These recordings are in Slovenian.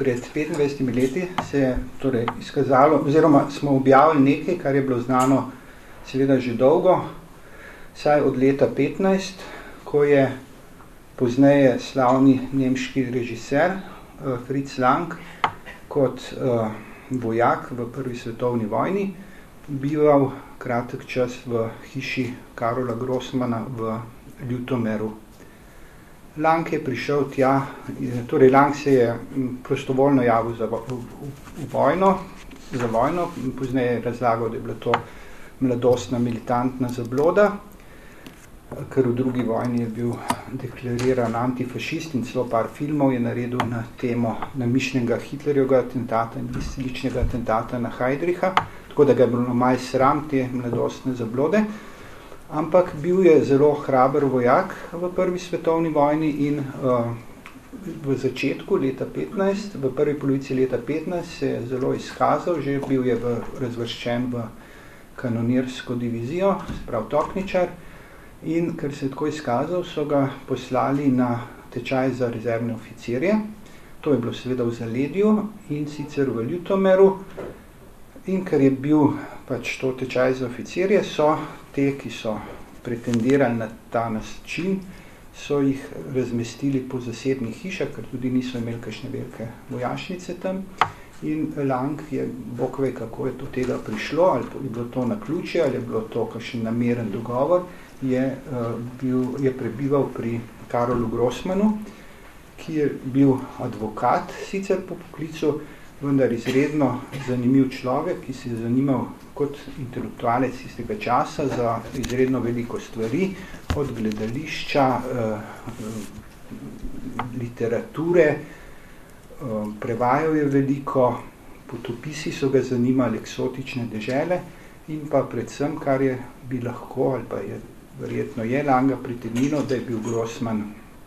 pred 25 leti se je torej izkazalo, oziroma smo objavili nekaj, kar je bilo znano seveda že dolgo, saj od leta 15, ko je pozneje slavni nemški režiser Fritz Lang kot vojak v prvi svetovni vojni bival kratek čas v hiši Karola Grossmana v Ljutomeru. Lang je prišel tja, torej Lang se je prostovoljno javil za vojno, pozneje je razlagal, da je bila to mladostna militantna zabloda, ker v drugi vojni je bil deklariran antifašist in celo par filmov je naredil na temo namišljenega Hitlerjevega atentata in izceličnega atentata na Heydricha, tako da ga je bilo malo sram te mladostne zablode. Ampak bil je zelo hraber vojak v prvi svetovni vojni in v začetku leta 15, v prvi polovici leta 15 se je zelo izkazal, že bil je razvrščen v kanonirsko divizijo, sprav topničar, in ker se je tako izkazal, so ga poslali na tečaj za rezervne oficirje. To je bilo seveda v Zaledju in sicer v Ljutomeru. In ker je bil pač to tečaj za oficirje, so te, ki so pretendirali na ta način, so jih razmestili po zasebnih hišah, ker tudi niso imeli kakšne velike vojašnice tam. In Lang je, bog ve, kako je do tega prišlo, ali je bilo to naključje, ali je bilo to kakšen nameren dogovor, je prebival pri Karolu Grossmanu, ki je bil advokat, sicer po poklicu, vendar izredno zanimiv človek, ki se je zanimal kot intelektualec istega časa za izredno veliko stvari, od gledališča, literature, prevajal je veliko, potopisi so ga zanimali, eksotične dežele in pa predvsem, kar je bi lahko, ali pa je verjetno je Langa pritegnilo, da je bil Grossman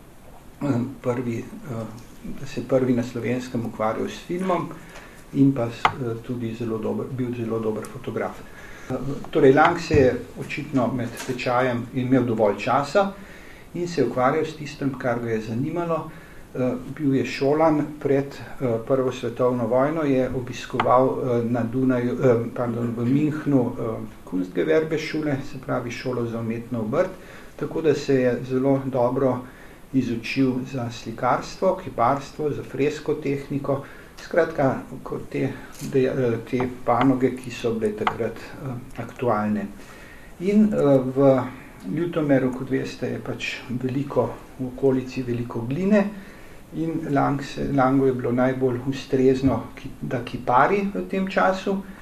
da se prvi na Slovenskem ukvarjal s filmom in pa tudi bil zelo dober fotograf. Torej, Lang se je očitno med tečajem imel dovolj časa in se je ukvarjal s tistem, kar ga je zanimalo. Bil je šolan pred Prvo svetovno vojno, je obiskoval na Dunaju, v Münchnu Kunstgewerbeschule, se pravi šolo za umetno obrt, tako da se je zelo dobro izučil za slikarstvo, kiparstvo, za fresko tehniko, skratka kot te panoge, ki so bile takrat aktualne. In v Ljutomeru, kot veste, je pač v okolici veliko gline in Langu je bilo najbolj ustrezno, da kipari v tem času.